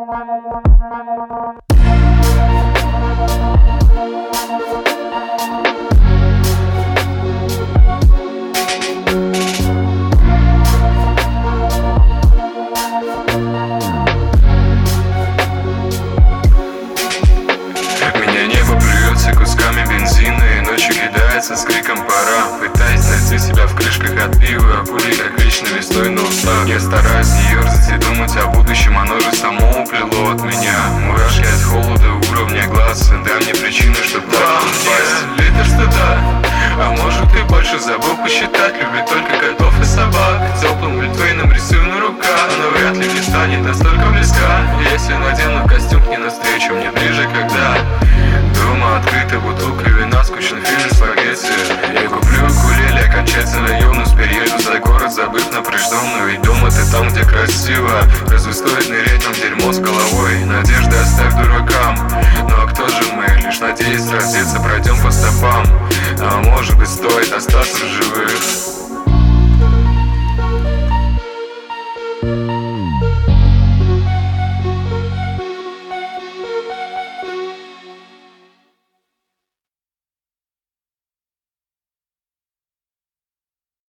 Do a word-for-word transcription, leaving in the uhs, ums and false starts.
Кусками бензина и ночью кидается с криком «пора». Пытаясь найти себя в крышках от пива, пули как вечно весной на устах. Я стараюсь не ерзать и думать о будущем, оно же само уплело от меня. Мурашки от холода уровня глаз, дай мне причину, чтоб так упасть. Лето что да, а может ты больше забыл посчитать. Любит только котов и собак, теплым литвейном рисую на руках. Но вряд ли мне станет настолько близка. Если надену костюм к ней навстречу, мне ближе когда дома открыта бутылка вина, скучный фильм спагетти. Я куплю укулеле, окончательно юнус, перееду за город, забыв напряженную. Ведь дома ты там, где красиво. Разве стоит нырять нам дерьмо с головой? Надежды оставь дуракам. Ну а кто же мы? Лишь надеясь раздеться, пройдем по стопам. А может быть стоит остаться в живых.